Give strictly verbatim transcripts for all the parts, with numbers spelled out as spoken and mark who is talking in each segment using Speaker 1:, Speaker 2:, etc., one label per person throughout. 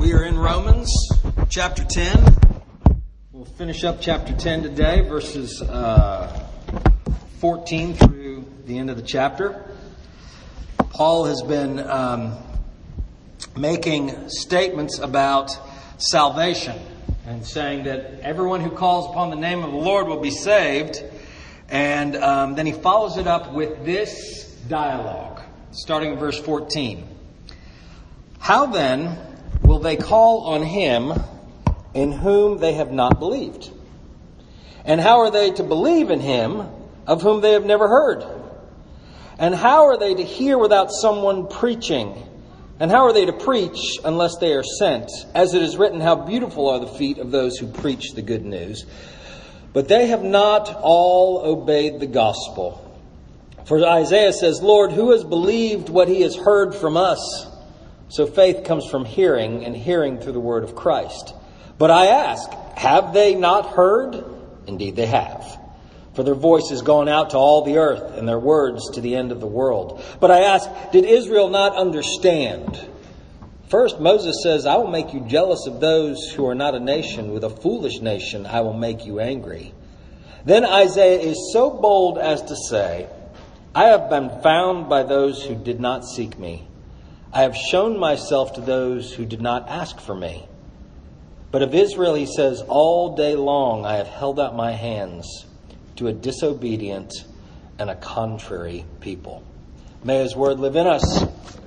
Speaker 1: We are in Romans chapter ten. We'll finish up chapter ten today, verses uh, fourteen through the end of the chapter. Paul has been um, making statements about salvation and saying that everyone who calls upon the name of the Lord will be saved. And um, then he follows it up with this dialogue, starting in verse fourteen. How then will they call on him in whom they have not believed? And how are they to believe in him of whom they have never heard? And how are they to hear without someone preaching? And how are they to preach unless they are sent? As it is written, how beautiful are the feet of those who preach the good news. But they have not all obeyed the gospel. For Isaiah says, Lord, who has believed what he has heard from us? So faith comes from hearing, and hearing through the word of Christ. But I ask, have they not heard? Indeed they have. For their voice has gone out to all the earth, and their words to the end of the world. But I ask, did Israel not understand? First, Moses says, I will make you jealous of those who are not a nation. With a foolish nation I will make you angry. Then Isaiah is so bold as to say, I have been found by those who did not seek me. I have shown myself to those who did not ask for me. But of Israel he says, all day long I have held out my hands to a disobedient and a contrary people. May his word live in us.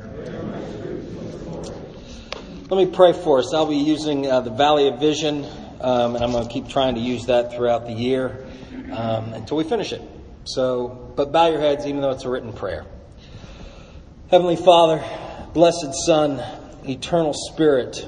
Speaker 1: Let me pray for us. I'll be using uh, the Valley of Vision, um, and I'm going to keep trying to use that throughout the year um, until we finish it. So, but bow your heads, even though it's a written prayer. Heavenly Father, blessed Son, eternal Spirit,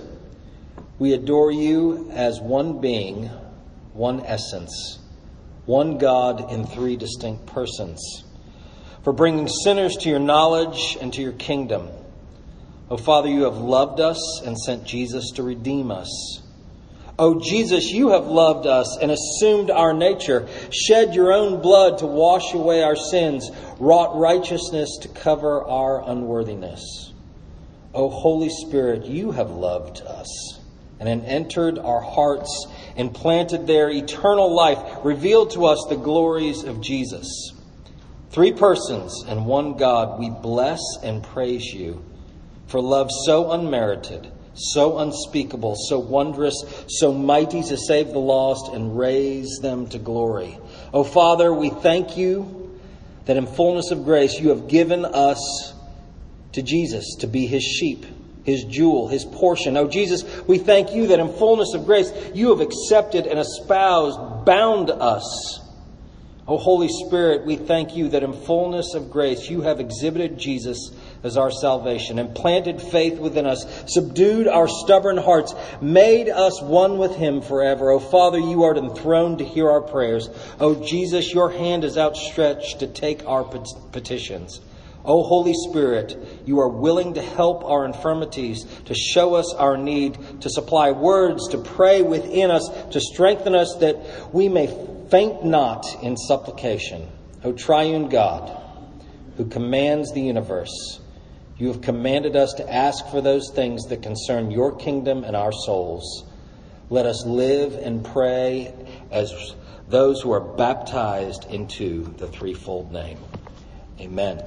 Speaker 1: we adore you as one being, one essence, one God in three distinct persons, for bringing sinners to your knowledge and to your kingdom. Oh, Father, you have loved us and sent Jesus to redeem us. Oh, Jesus, you have loved us and assumed our nature, shed your own blood to wash away our sins, wrought righteousness to cover our unworthiness. Oh, Holy Spirit, you have loved us and have entered our hearts and planted there eternal life, revealed to us the glories of Jesus. Three persons and one God, we bless and praise you for love so unmerited, so unspeakable, so wondrous, so mighty to save the lost and raise them to glory. Oh, Father, we thank you that in fullness of grace you have given us to Jesus to be his sheep, his jewel, his portion. Oh, Jesus, we thank you that in fullness of grace you have accepted and espoused, bound us. Oh, Holy Spirit, we thank you that in fullness of grace you have exhibited Jesus as our salvation and planted faith within us, subdued our stubborn hearts, made us one with him forever. Oh, Father, you are enthroned to hear our prayers. Oh, Jesus, your hand is outstretched to take our petitions. Oh, Holy Spirit, you are willing to help our infirmities, to show us our need, to supply words, to pray within us, to strengthen us that we may faint not in supplication. O triune God, who commands the universe, you have commanded us to ask for those things that concern your kingdom and our souls. Let us live and pray as those who are baptized into the threefold name. Amen.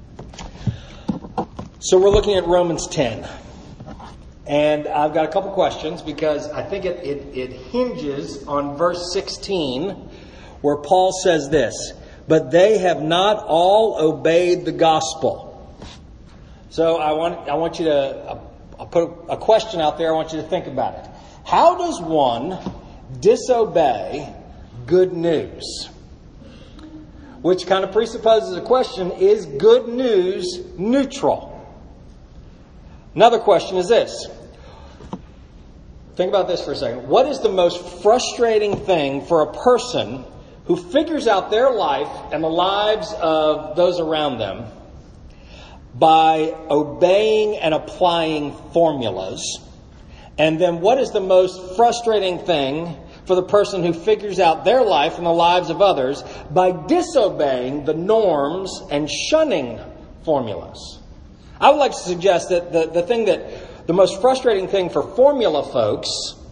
Speaker 1: So we're looking at Romans ten. And I've got a couple questions because I think it, it, it hinges on verse sixteen, where Paul says this, but they have not all obeyed the gospel. So I want I want you to, I'll put a question out there, I want you to think about it. How does one disobey good news? Which kind of presupposes a question, is good news neutral? Another question is this. Think about this for a second. What is the most frustrating thing for a person who figures out their life and the lives of those around them by obeying and applying formulas? And then what is the most frustrating thing for the person who figures out their life and the lives of others by disobeying the norms and shunning formulas? I would like to suggest that the, the thing that the most frustrating thing for formula folks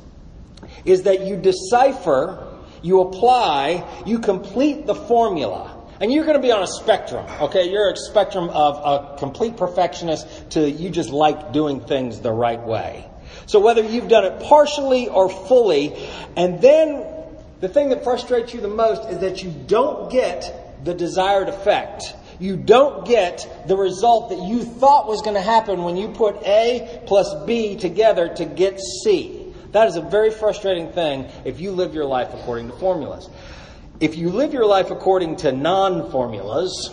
Speaker 1: is that you decipher, you apply, you complete the formula. And you're going to be on a spectrum, okay? You're a spectrum of a complete perfectionist to you just like doing things the right way. So whether you've done it partially or fully, and then the thing that frustrates you the most is that you don't get the desired effect. You don't get the result that you thought was going to happen when you put A plus B together to get C. That is a very frustrating thing if you live your life according to formulas. If you live your life according to non-formulas,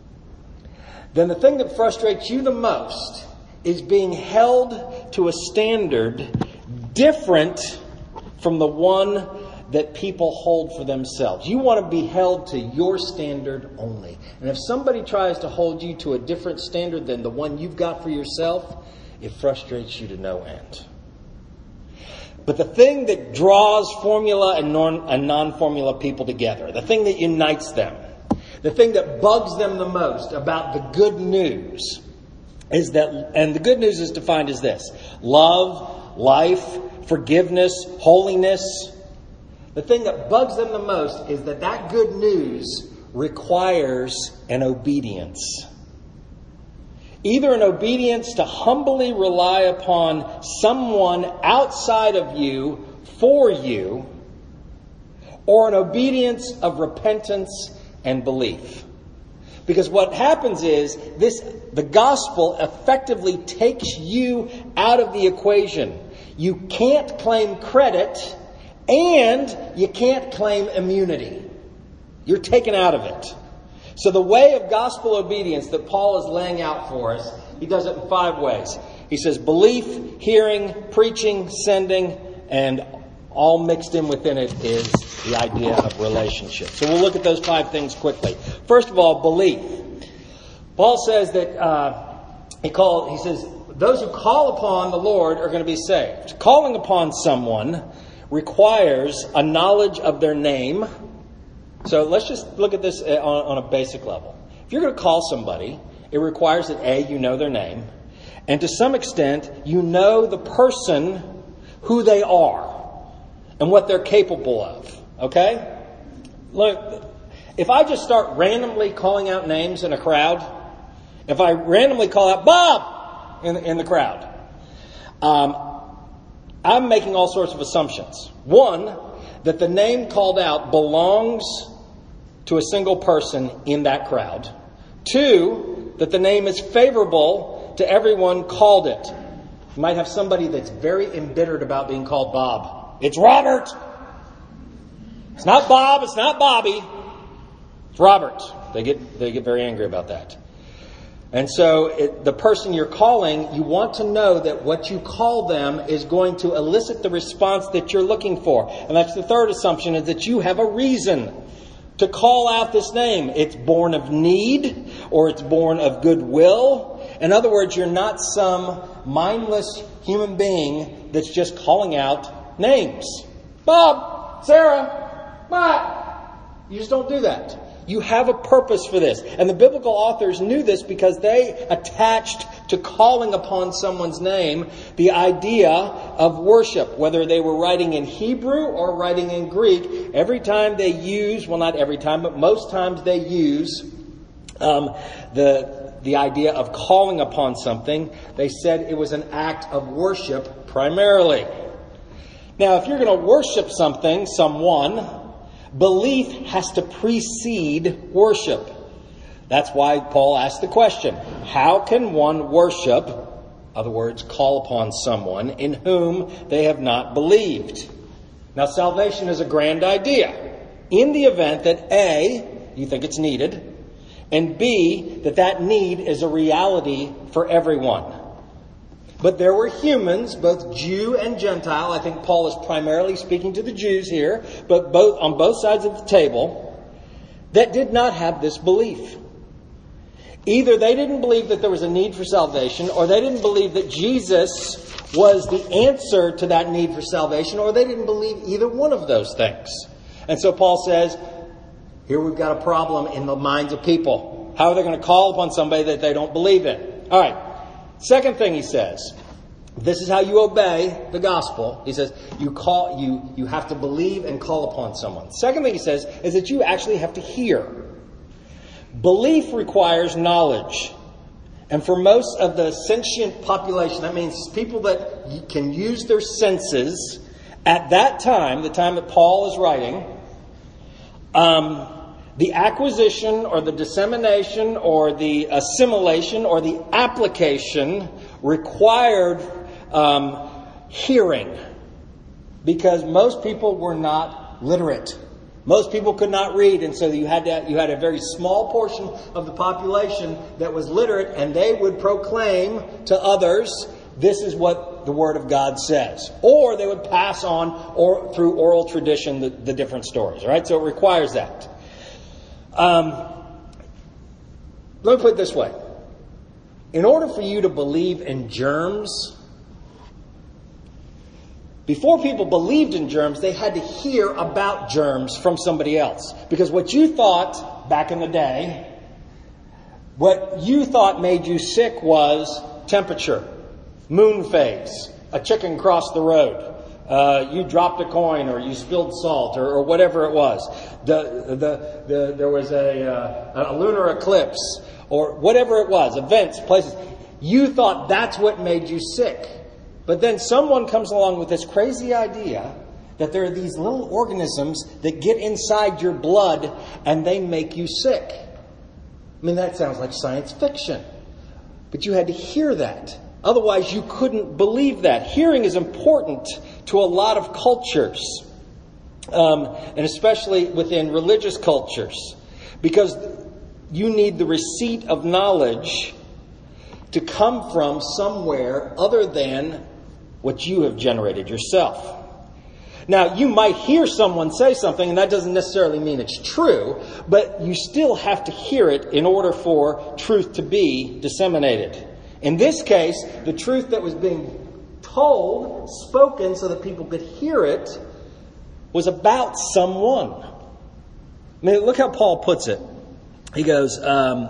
Speaker 1: then the thing that frustrates you the most is being held to a standard different from the one that people hold for themselves. You want to be held to your standard only. And if somebody tries to hold you to a different standard than the one you've got for yourself, it frustrates you to no end. But the thing that draws formula and non- and non-formula people together, the thing that unites them, the thing that bugs them the most about the good news is that, and the good news is defined as this: love, life, forgiveness, holiness. The thing that bugs them the most is that that good news requires an obedience. Either an obedience to humbly rely upon someone outside of you for you, or an obedience of repentance and belief. Because what happens is this: the gospel effectively takes you out of the equation. You can't claim credit and you can't claim immunity. You're taken out of it. So the way of gospel obedience that Paul is laying out for us, he does it in five ways. He says belief, hearing, preaching, sending, and all mixed in within it is the idea of relationship. So we'll look at those five things quickly. First of all, belief. Paul says that uh, he called. He says those who call upon the Lord are going to be saved. Calling upon someone requires a knowledge of their name. So let's just look at this on, on a basic level. If you're going to call somebody, it requires that A, you know their name, and to some extent, you know the person, who they are, and what they're capable of. Okay? Look, if I just start randomly calling out names in a crowd, if I randomly call out Bob in, in the crowd, um, I'm making all sorts of assumptions. One, that the name called out belongs to a single person in that crowd. Two, that the name is favorable to everyone called it. You might have somebody that's very embittered about being called Bob. It's Robert. It's not Bob. It's not Bobby. It's Robert. They get they get very angry about that. And so it, the person you're calling, you want to know that what you call them is going to elicit the response that you're looking for. And that's the third assumption, is that you have a reason to call out this name. It's born of need, or it's born of goodwill. In other words, you're not some mindless human being that's just calling out names. Bob, Sarah, Bob. You just don't do that. You have a purpose for this. And the biblical authors knew this because they attached to calling upon someone's name the idea of worship. Whether they were writing in Hebrew or writing in Greek, every time they use, well not every time, but most times they use um, the, the idea of calling upon something. They said it was an act of worship primarily. Now if you're going to worship something, someone, belief has to precede worship. That's why Paul asked the question, how can one worship, in other words, call upon someone in whom they have not believed? Now, salvation is a grand idea in the event that A, you think it's needed, and B, that that need is a reality for everyone. But there were humans, both Jew and Gentile. I think Paul is primarily speaking to the Jews here, but both on both sides of the table, that did not have this belief. Either they didn't believe that there was a need for salvation, or they didn't believe that Jesus was the answer to that need for salvation, or they didn't believe either one of those things. And so Paul says, here we've got a problem in the minds of people. How are they going to call upon somebody that they don't believe in? All right. Second thing he says, This is how you obey the gospel. He says you call you you have to believe and call upon someone. Second thing he says is that you actually have to hear. Belief requires knowledge. And for most of the sentient population, that means people that can use their senses at that time, the time that Paul is writing, um, the acquisition or the dissemination or the assimilation or the application required um, hearing, because most people were not literate. Most people could not read, and so you had to, you had a very small portion of the population that was literate, and they would proclaim to others, this is what the Word of God says. Or they would pass on or through oral tradition the, the different stories. All right, so it requires that. Um, let me put it this way. In order for you to believe in germs, before people believed in germs, they had to hear about germs from somebody else. Because what you thought back in the day, what you thought made you sick was temperature, moon phase, a chicken crossed the road, uh, you dropped a coin, or you spilled salt, or, or whatever it was. The, the, the, there was a, uh, a lunar eclipse, or whatever it was, events, places. You thought that's what made you sick. But then someone comes along with this crazy idea that there are these little organisms that get inside your blood and they make you sick. I mean, that sounds like science fiction. But you had to hear that. Otherwise, you couldn't believe that. Hearing is important to a lot of cultures, um, and especially within religious cultures, because you need the receipt of knowledge to come from somewhere other than what you have generated yourself. Now, you might hear someone say something, and that doesn't necessarily mean it's true, but you still have to hear it in order for truth to be disseminated. In this case, the truth that was being told, spoken so that people could hear it, was about someone. I mean, look how Paul puts it. He goes, um,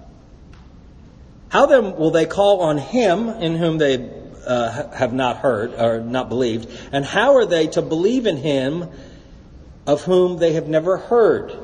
Speaker 1: how then will they call on him in whom they uh, have not heard or not believed? And how are they to believe in him of whom they have never heard?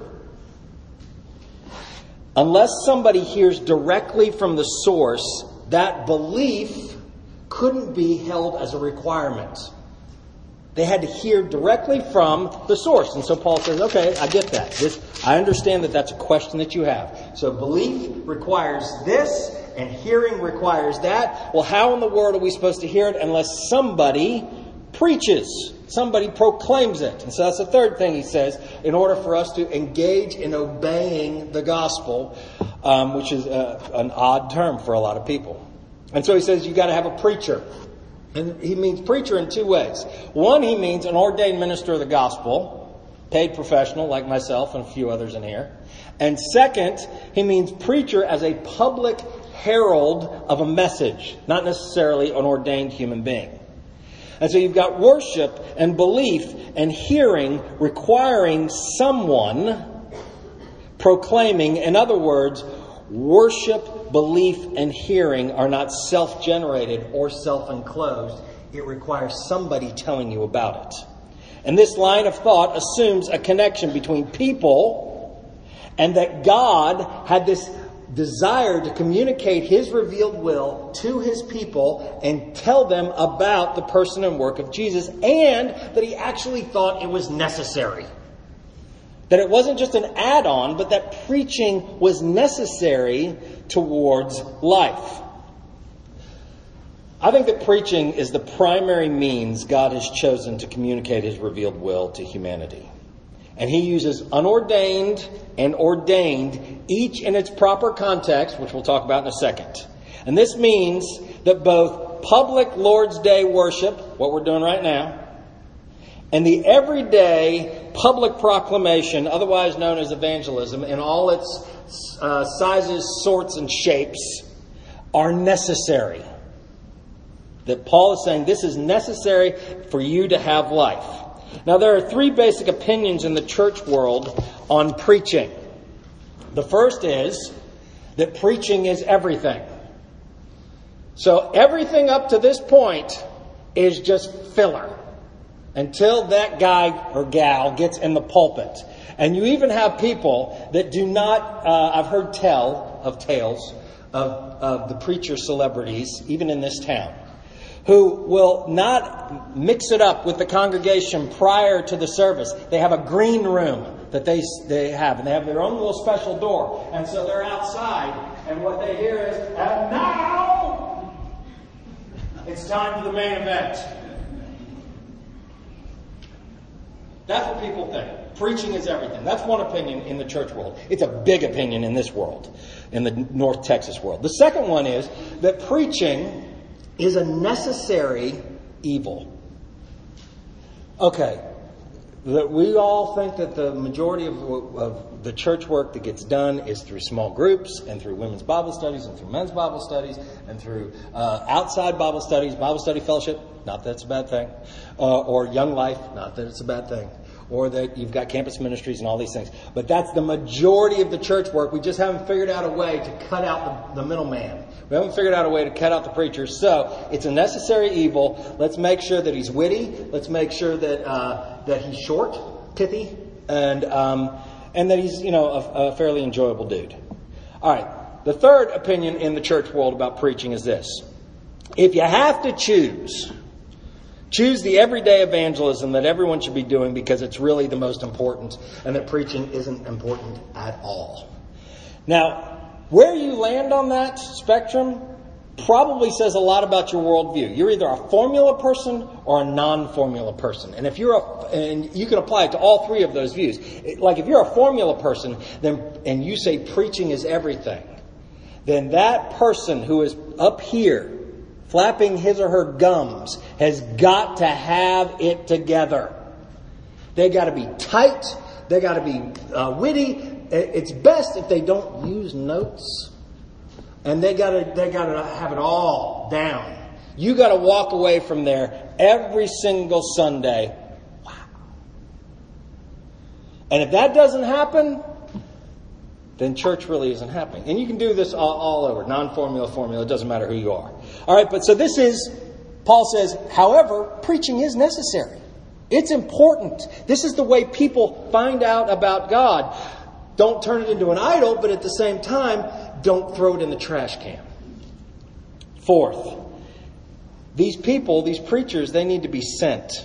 Speaker 1: Unless somebody hears directly from the source, that belief couldn't be held as a requirement. They had to hear directly from the source. And so Paul says, okay, I get that. This, I understand that that's a question that you have. So belief requires this, and hearing requires that. Well, how in the world are we supposed to hear it unless somebody preaches? Somebody proclaims it. And so that's the third thing he says, in order for us to engage in obeying the gospel, um, which is uh, an odd term for a lot of people. And so he says you've got to have a preacher. And he means preacher in two ways. One, he means an ordained minister of the gospel, paid professional like myself and a few others in here. And second, he means preacher as a public herald of a message, not necessarily an ordained human being. And so you've got worship and belief and hearing requiring someone proclaiming. In other words, worship, belief, and hearing are not self-generated or self-enclosed. It requires somebody telling you about it. And this line of thought assumes a connection between people, and that God had this desire to communicate His revealed will to His people and tell them about the person and work of Jesus, and that He actually thought it was necessary. That it wasn't just an add-on, but that preaching was necessary towards life. I think that preaching is the primary means God has chosen to communicate His revealed will to humanity. And He uses unordained and ordained, each in its proper context, which we'll talk about in a second. And this means that both public Lord's Day worship, what we're doing right now, and the everyday public proclamation, otherwise known as evangelism, in all its uh, sizes, sorts, and shapes, are necessary. That Paul is saying this is necessary for you to have life. Now, there are three basic opinions in the church world on preaching. The first is that preaching is everything. So everything up to this point is just filler until that guy or gal gets in the pulpit. And you even have people that do not, uh, I've heard tell of tales of, of the preacher celebrities, even in this town, who will not mix it up with the congregation prior to the service. They have a green room that they they have, and they have their own little special door. And so they're outside, and what they hear is, and now it's time for the main event. That's what people think. Preaching is everything. That's one opinion in the church world. It's a big opinion in this world, in the North Texas world. The second one is that preaching is a necessary evil. Okay, that we all think that the majority of, of the church work that gets done is through small groups and through women's Bible studies and through men's Bible studies and through uh, outside Bible studies, Bible study fellowship, not that it's a bad thing, uh, or Young Life, not that it's a bad thing, or that you've got campus ministries and all these things. But that's the majority of the church work. We just haven't figured out a way to cut out the, the middleman. We haven't figured out a way to cut out the preacher. So it's a necessary evil. Let's make sure that he's witty. Let's make sure that uh, that he's short, pithy, and um, and that he's, you know, a, a fairly enjoyable dude. All right. The third opinion in the church world about preaching is this: if you have to choose, choose the everyday evangelism that everyone should be doing because it's really the most important, and that preaching isn't important at all. Now, where you land on that spectrum probably says a lot about your worldview. You're either a formula person or a non-formula person. And if you're a, and you can apply it to all three of those views. Like if you're a formula person, then, and you say preaching is everything, then that person who is up here flapping his or her gums has got to have it together. They got to be tight. They got to be uh, witty. It's best if they don't use notes, and they gotta they gotta have it all down. You gotta walk away from there every single Sunday. Wow. And if that doesn't happen, then church really isn't happening. And you can do this all, all over, non-formula, formula. It doesn't matter who you are. All right, but so this is, Paul says, however, preaching is necessary. It's important. This is the way people find out about God. Don't turn it into an idol, but at the same time, don't throw it in the trash can. Fourth, these people, these preachers, they need to be sent.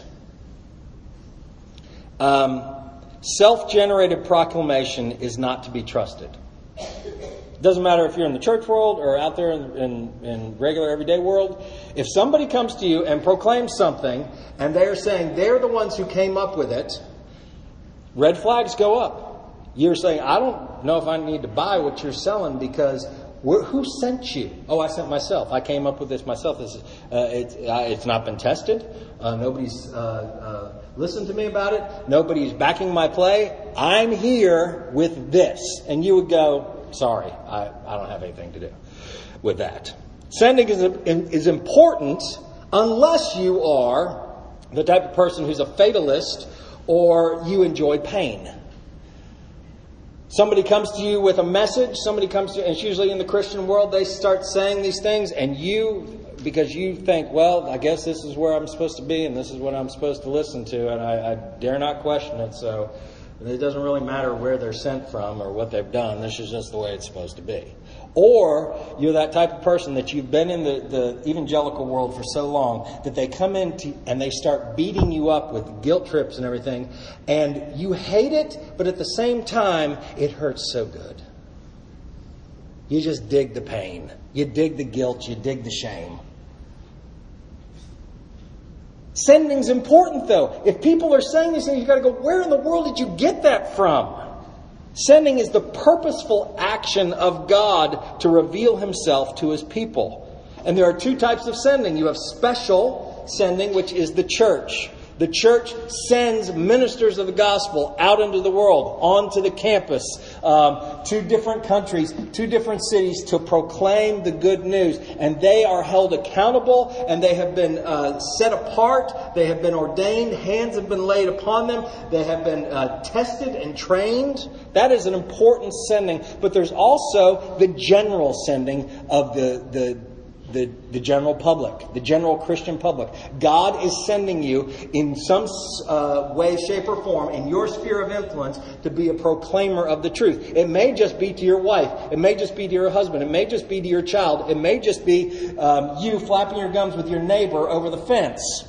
Speaker 1: Um, self-generated proclamation is not to be trusted. It doesn't matter if you're in the church world or out there in, in, in regular everyday world. If somebody comes to you and proclaims something, and they're saying they're the ones who came up with it, red flags go up. You're saying, I don't know if I need to buy what you're selling because who sent you? Oh, I sent myself. I came up with this myself. This is, uh, it's, uh, it's not been tested. Uh, nobody's uh, uh, listened to me about it. Nobody's backing my play. I'm here with this. And you would go, sorry, I, I don't have anything to do with that. Sending is, is important unless you are the type of person who's a fatalist or you enjoy pain. Somebody comes to you with a message, somebody comes to you, and it's usually in the Christian world, they start saying these things, and you, because you think, well, I guess this is where I'm supposed to be, and this is what I'm supposed to listen to, and I, I dare not question it, so it doesn't really matter where they're sent from or what they've done. This is just the way it's supposed to be. Or you're that type of person that you've been in the, the evangelical world for so long that they come in to, and they start beating you up with guilt trips and everything. And you hate it, but at the same time, it hurts so good. You just dig the pain. You dig the guilt. You dig the shame. Sending's important, though. If people are saying these things, you've got to go, where in the world did you get that from? Sending is the purposeful action of God to reveal Himself to His people. And there are two types of sending. You have special sending, which is the church. The church sends ministers of the gospel out into the world, onto the campus, um, to different countries, to different cities to proclaim the good news. And they are held accountable and they have been uh, set apart. They have been ordained. Hands have been laid upon them. They have been uh, tested and trained. That is an important sending. But there's also the general sending of the, the the, the general public, the general Christian public. God is sending you in some uh, way, shape, or form in your sphere of influence to be a proclaimer of the truth. It may just be to your wife. It may just be to your husband. It may just be to your child. It may just be um, you flapping your gums with your neighbor over the fence.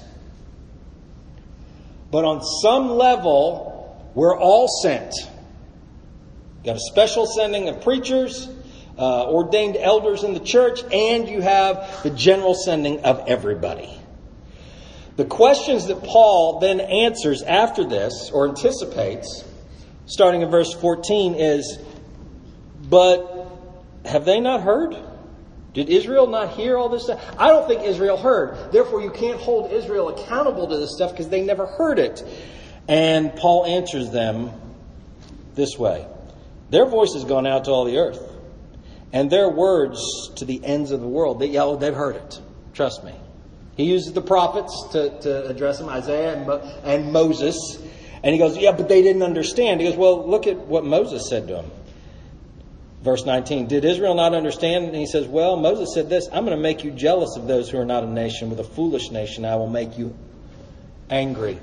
Speaker 1: But on some level, we're all sent. Got a special sending of preachers, uh, ordained elders in the church, and you have the general sending of everybody. The questions that Paul then answers after this, or anticipates, starting in verse fourteen, is, but have they not heard? Did Israel not hear all this stuff? I don't think Israel heard. Therefore, you can't hold Israel accountable to this stuff because they never heard it. And Paul answers them this way. Their voice has gone out to all the earth, and their words to the ends of the world. They, yeah, they've heard it. Trust me. He uses the prophets to, to address them, Isaiah and, Mo, and Moses. And he goes, yeah, but they didn't understand. He goes, well, look at what Moses said to him. Verse nineteen, did Israel not understand? And he says, well, Moses said this, I'm going to make you jealous of those who are not a nation. With a foolish nation, I will make you angry.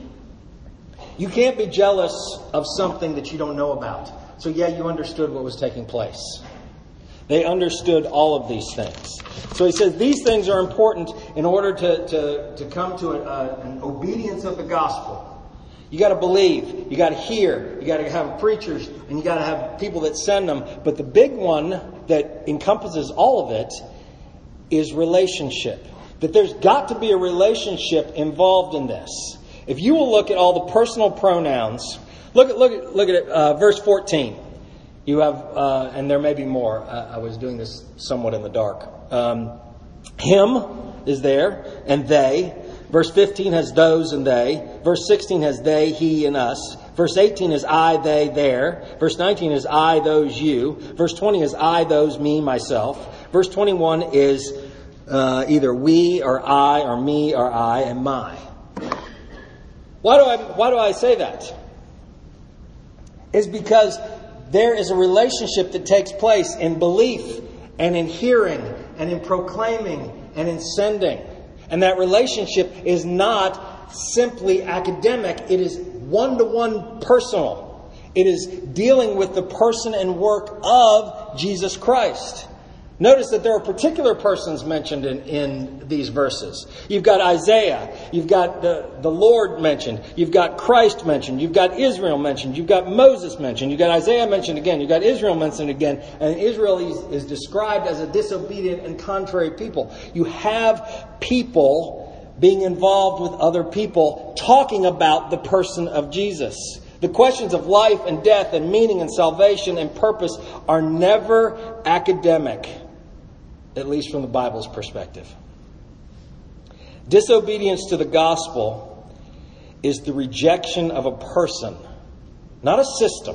Speaker 1: You can't be jealous of something that you don't know about. So yeah, you understood what was taking place. They understood all of these things. So he says these things are important in order to, to, to come to a, a, an obedience of the gospel. You got to believe, you got to hear, you got to have preachers, and you got to have people that send them. But the big one that encompasses all of it is relationship. That there's got to be a relationship involved in this. If you will look at all the personal pronouns, look at look at look at it, uh, verse fourteen. You have, uh, and there may be more. I, I was doing this somewhat in the dark. Um, him is there, and they. Verse fifteen has those and they. Verse sixteen has they, he, and us. Verse eighteen is I, they, there. Verse nineteen is I, those, you. Verse twenty is I, those, me, myself. Verse twenty-one is uh, either we or I or me or I and my. Why do I why do I say that? It's because there is a relationship that takes place in belief and in hearing and in proclaiming and in sending. And that relationship is not simply academic. It is one-to-one personal. It is dealing with the person and work of Jesus Christ. Notice that there are particular persons mentioned in, in these verses. You've got Isaiah. You've got the, the Lord mentioned. You've got Christ mentioned. You've got Israel mentioned. You've got Moses mentioned. You've got Isaiah mentioned again. You've got Israel mentioned again. And Israel is, is described as a disobedient and contrary people. You have people being involved with other people talking about the person of Jesus. The questions of life and death and meaning and salvation and purpose are never academic. At least from the Bible's perspective. Disobedience to the gospel is the rejection of a person, not a system.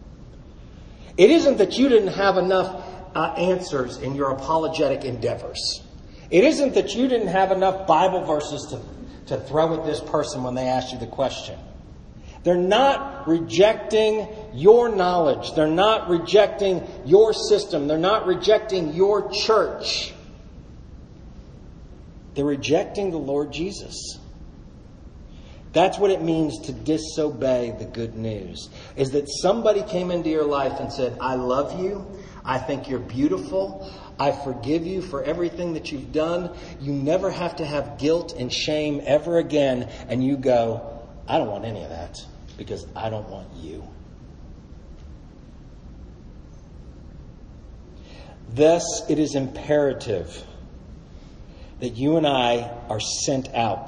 Speaker 1: It isn't that you didn't have enough uh, answers in your apologetic endeavors. It isn't that you didn't have enough Bible verses to, to throw at this person when they asked you the question. They're not rejecting your knowledge. They're not rejecting your system. They're not rejecting your church. They're rejecting the Lord Jesus. That's what it means to disobey the good news. Is that somebody came into your life and said, I love you. I think you're beautiful. I forgive you for everything that you've done. You never have to have guilt and shame ever again. And you go, I don't want any of that. Because I don't want you. Thus, it is imperative that you and I are sent out.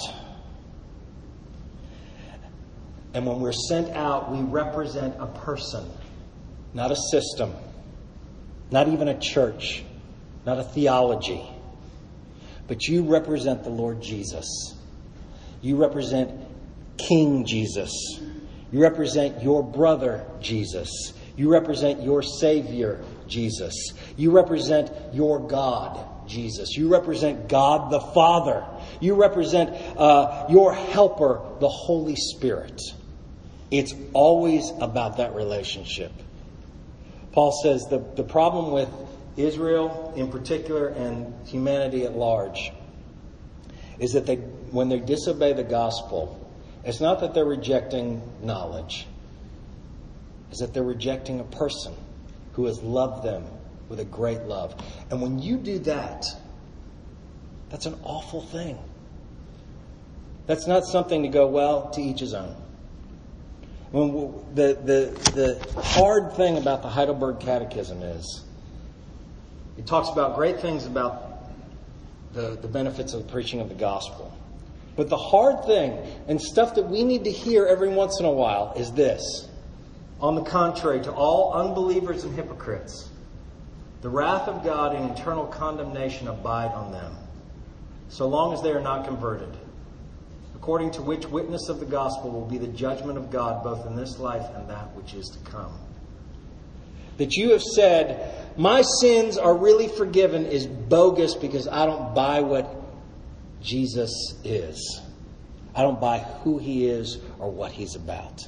Speaker 1: And when we're sent out, we represent a person, not a system, not even a church, not a theology. But you represent the Lord Jesus. You represent King Jesus. You represent your brother, Jesus. You represent your Savior, Jesus. You represent your God, Jesus. You represent God the Father. You represent uh, your helper, the Holy Spirit. It's always about that relationship. Paul says the, the problem with Israel in particular and humanity at large is that they, when they disobey the gospel, it's not that they're rejecting knowledge. It's that they're rejecting a person who has loved them with a great love. And when you do that, that's an awful thing. That's not something to go, well, to each his own. When the, the, the hard thing about the Heidelberg Catechism is it talks about great things about the, the benefits of the preaching of the gospel. But the hard thing and stuff that we need to hear every once in a while is this. On the contrary, to all unbelievers and hypocrites, the wrath of God and eternal condemnation abide on them, so long as they are not converted, according to which witness of the gospel will be the judgment of God both in this life and that which is to come. That you have said, my sins are really forgiven is bogus because I don't buy what Jesus is. I don't buy who he is or what he's about.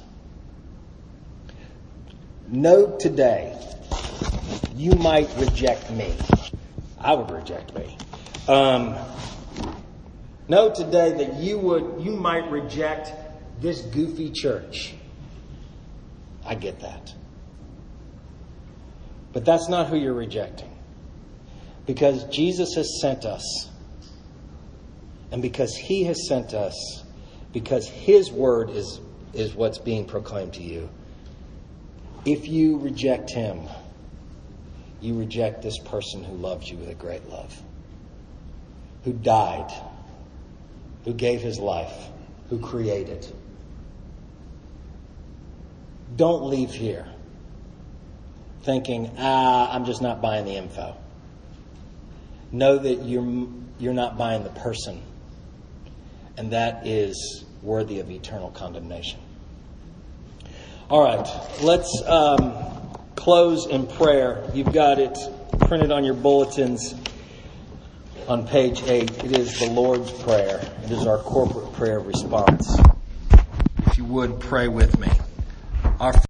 Speaker 1: Know today, you might reject me. I would reject me. Um, know today that you would, you might reject this goofy church. I get that. But that's not who you're rejecting. Because Jesus has sent us. And because he has sent us, because his word is, is what's being proclaimed to you. If you reject him, you reject this person who loves you with a great love. Who died. Who gave his life. Who created. Don't leave here thinking, ah, I'm just not buying the info. Know that you're you're not buying the person. And that is worthy of eternal condemnation. All right, let's um, close in prayer. You've got it printed on your bulletins on page eight. It is the Lord's Prayer. It is our corporate prayer response. If you would, pray with me. Our